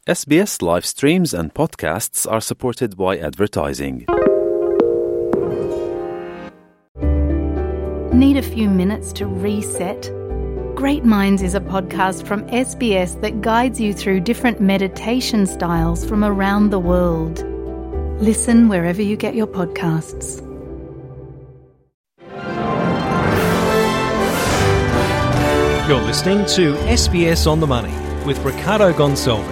SBS live streams and podcasts are supported by advertising. Need a few minutes to reset? Great Minds is a podcast from SBS that guides you through different meditation styles from around the world. Listen wherever you get your podcasts. You're listening to SBS On The Money with Ricardo Gonçalves.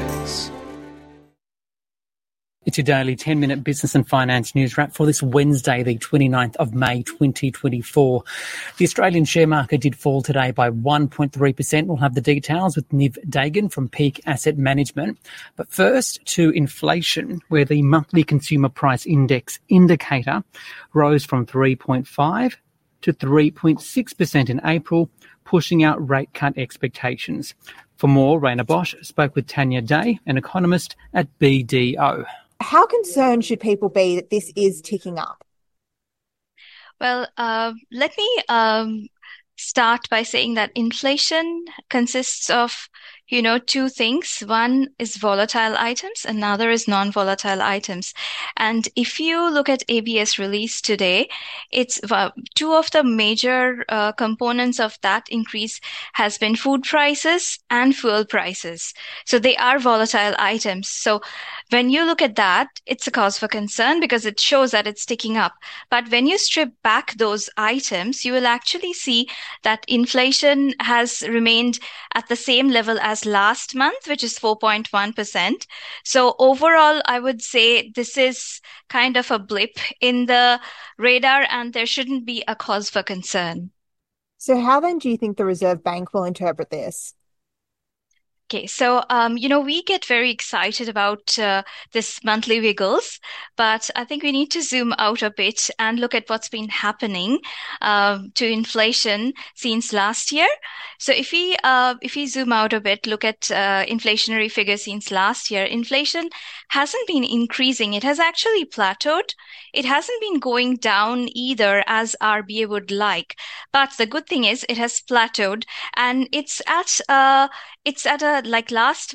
It's your daily 10-minute business and finance news wrap for this Wednesday, the 29th of May 2024. The Australian share market did fall today by 1.3%. We'll have the details with Niv Dagan from Peak Asset Management. But first to inflation, where the monthly consumer price index indicator rose from 3.5 to 3.6% in April, pushing out rate cut expectations. For more, Raina Bosch spoke with Tanya Day, an economist at BDO. How concerned should people be that this is ticking up? Well, let me start by saying that inflation consists of, two things. One is volatile items, another is non-volatile items. And if you look at ABS release today, it's two of the major components of that increase has been food prices and fuel prices. So they are volatile items. So when you look at that, it's a cause for concern because it shows that it's ticking up. But when you strip back those items, you will actually see that inflation has remained at the same level as last month, which is 4.1%. So overall, I would say this is kind of a blip in the radar and there shouldn't be a cause for concern. So how then do you think the Reserve Bank will interpret this? Okay, so, we get very excited about this monthly wiggles, but I think we need to zoom out a bit and look at what's been happening to inflation since last year. So if we zoom out a bit, look at inflationary figures since last year, inflation hasn't been increasing. It has actually plateaued. It hasn't been going down either as RBA would like. But the good thing is it has plateaued and it's at a like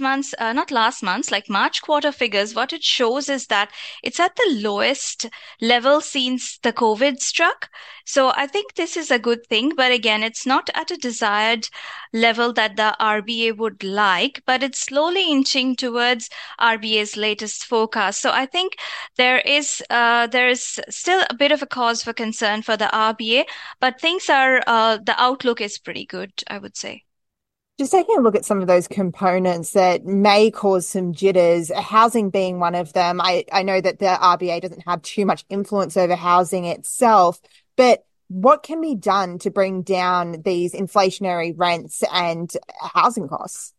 March quarter figures, what it shows is that it's at the lowest level since the COVID struck. So I think this is a good thing. But again, it's not at a desired level that the RBA would like, but it's slowly inching towards RBA's latest forecast. So I think there is still a bit of a cause for concern for the RBA, but the outlook is pretty good, I would say. Just taking a look at some of those components that may cause some jitters, housing being one of them. I know that the RBA doesn't have too much influence over housing itself, but what can be done to bring down these inflationary rents and housing costs?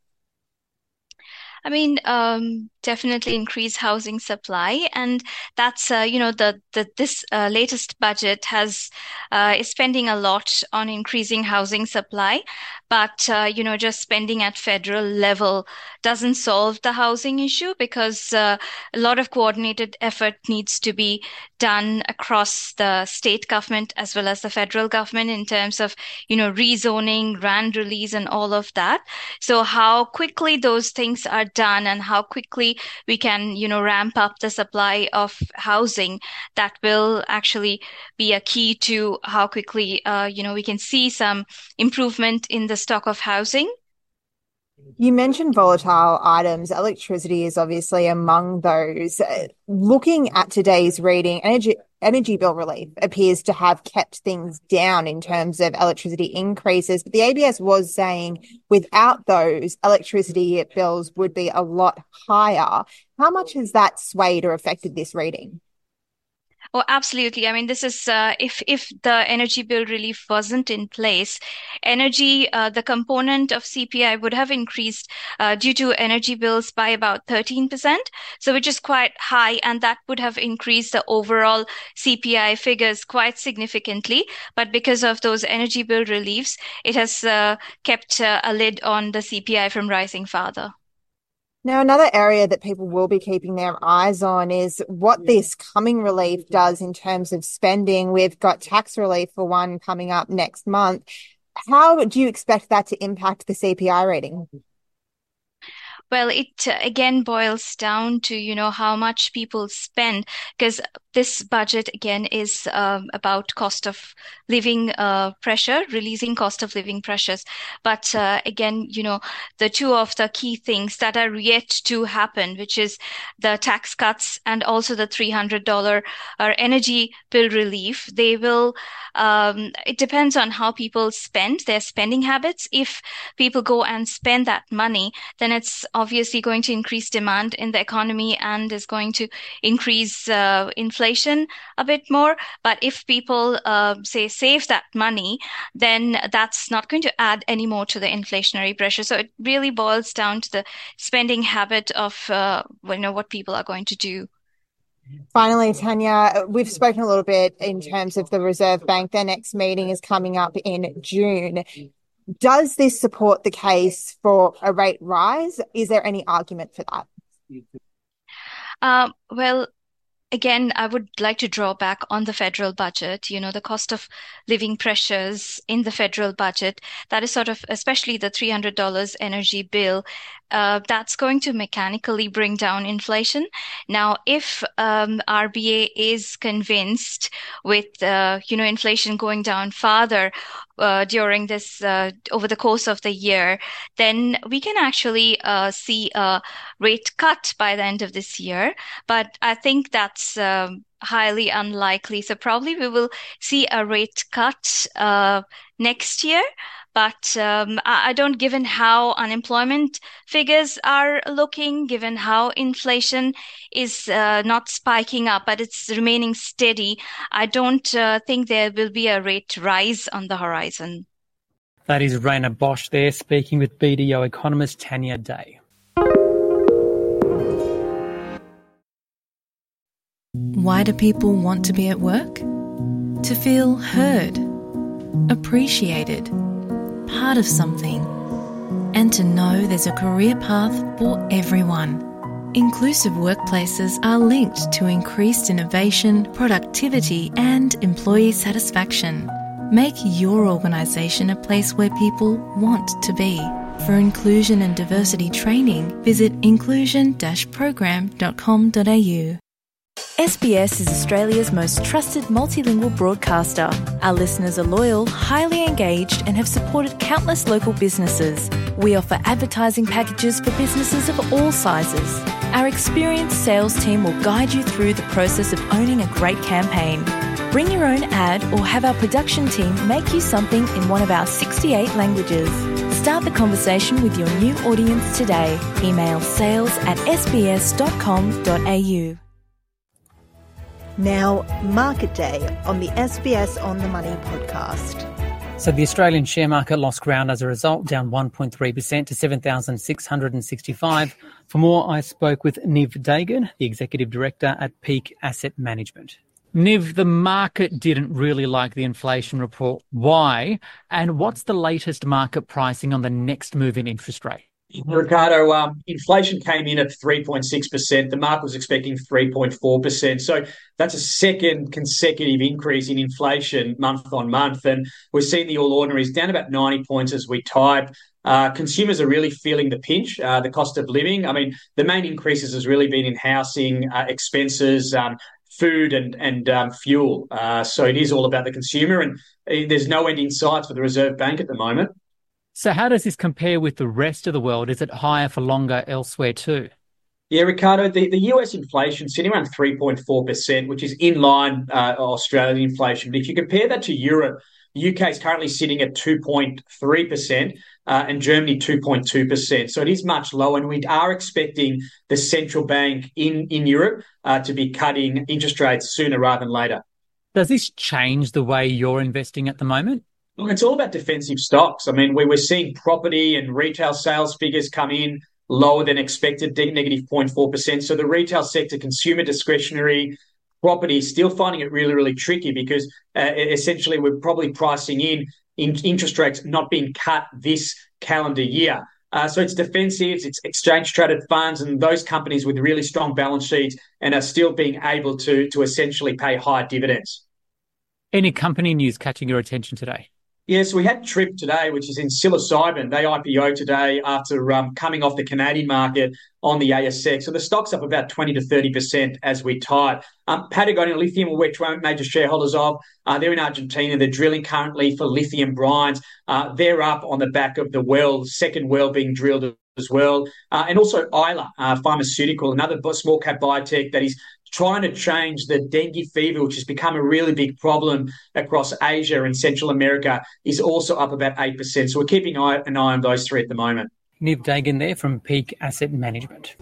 I mean, definitely increase housing supply, and that's this latest budget is spending a lot on increasing housing supply, but just spending at federal level doesn't solve the housing issue because a lot of coordinated effort needs to be done across the state government as well as the federal government in terms of rezoning, land release, and all of that. So how quickly those things are done and how quickly we can ramp up the supply of housing, that will actually be a key to how quickly we can see some improvement in the stock of housing. You mentioned volatile items. Electricity is obviously among those. Looking at today's reading, energy bill relief appears to have kept things down in terms of electricity increases. But the ABS was saying without those, electricity bills would be a lot higher. How much has that swayed or affected this reading? Oh, absolutely. I mean, this is if the energy bill relief wasn't in place, the component of CPI would have increased due to energy bills by about 13%, so which is quite high, and that would have increased the overall CPI figures quite significantly. But because of those energy bill reliefs, it has kept a lid on the CPI from rising further. Now, another area that people will be keeping their eyes on is what this coming relief does in terms of spending. We've got tax relief for one coming up next month. How do you expect that to impact the CPI rating? Well, it again boils down to, how much people spend, because this budget again is about cost of living pressure, releasing cost of living pressures. But again, the two of the key things that are yet to happen, which is the tax cuts and also the $300 energy bill relief, they will, it depends on how people spend their spending habits. If people go and spend that money, then it's obviously going to increase demand in the economy and is going to increase inflation a bit more. But if people say save that money, then that's not going to add any more to the inflationary pressure. So it really boils down to the spending habit of what people are going to do. Finally, Tanya, we've spoken a little bit in terms of the Reserve Bank. Their next meeting is coming up in June. Does this support the case for a rate rise? Is there any argument for that? Well, again, I would like to draw back on the federal budget. The cost of living pressures in the federal budget, that is sort of, especially the $300 energy bill, that's going to mechanically bring down inflation. Now, if RBA is convinced with inflation going down farther during this over the course of the year, then we can actually see a rate cut by the end of this year. But I think that's highly unlikely. So probably we will see a rate cut next year. But I don't, given how unemployment figures are looking, given how inflation is not spiking up, but it's remaining steady, I don't think there will be a rate rise on the horizon. That is Raina Bosch there speaking with BDO economist Tanya Day. Why do people want to be at work? To feel heard, appreciated, part of something, and to know there's a career path for everyone. Inclusive workplaces are linked to increased innovation, productivity, and employee satisfaction. Make your organisation a place where people want to be. For inclusion and diversity training, visit inclusion-program.com.au. SBS is Australia's most trusted multilingual broadcaster. Our listeners are loyal, highly engaged, and have supported countless local businesses. We offer advertising packages for businesses of all sizes. Our experienced sales team will guide you through the process of owning a great campaign. Bring your own ad or have our production team make you something in one of our 68 languages. Start the conversation with your new audience today. Email sales@sbs.com.au. Now, Market Day on the SBS On The Money podcast. So the Australian share market lost ground as a result, down 1.3% to 7,665. For more, I spoke with Niv Dagan, the Executive Director at Peak Asset Management. Niv, the market didn't really like the inflation report. Why? And what's the latest market pricing on the next move in interest rate? Ricardo, inflation came in at 3.6%. The market was expecting 3.4%. So that's a second consecutive increase in inflation month on month. And we're seeing the All Ordinaries down about 90 points as we type. Consumers are really feeling the pinch, the cost of living. I mean, the main increases has really been in housing, expenses, food and fuel. So it is all about the consumer, and there's no end in sight for the Reserve Bank at the moment. So how does this compare with the rest of the world? Is it higher for longer elsewhere too? Yeah, Ricardo, the US inflation sitting around 3.4%, which is in line Australian inflation. But if you compare that to Europe, the UK is currently sitting at 2.3% and Germany 2.2%. So it is much lower, and we are expecting the central bank in Europe to be cutting interest rates sooner rather than later. Does this change the way you're investing at the moment? Look, it's all about defensive stocks. I mean, we're seeing property and retail sales figures come in lower than expected, negative 0.4%. So the retail sector, consumer discretionary, property is still finding it really, really tricky because essentially we're probably pricing in interest rates not being cut this calendar year. So it's defensives, it's exchange-traded funds, and those companies with really strong balance sheets and are still being able to essentially pay high dividends. Any company news catching your attention today? Yes, we had Trip today, which is in psilocybin. They IPO today after coming off the Canadian market on the ASX. So the stock's up about 20 to 30% as we type. Patagonia Lithium, which we're major shareholders of, they're in Argentina. They're drilling currently for lithium brines. They're up on the back of the second well being drilled as well. And also Isla Pharmaceutical, another small cap biotech that is trying to change the dengue fever, which has become a really big problem across Asia and Central America, is also up about 8%. So we're keeping an eye on those three at the moment. Niv Dagan there from Peak Asset Management.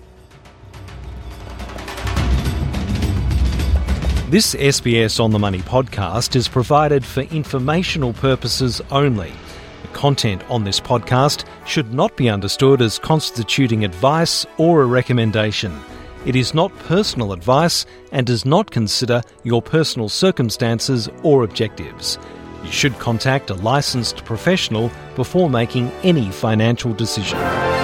This SBS On The Money podcast is provided for informational purposes only. The content on this podcast should not be understood as constituting advice or a recommendation. It is not personal advice and does not consider your personal circumstances or objectives. You should contact a licensed professional before making any financial decision.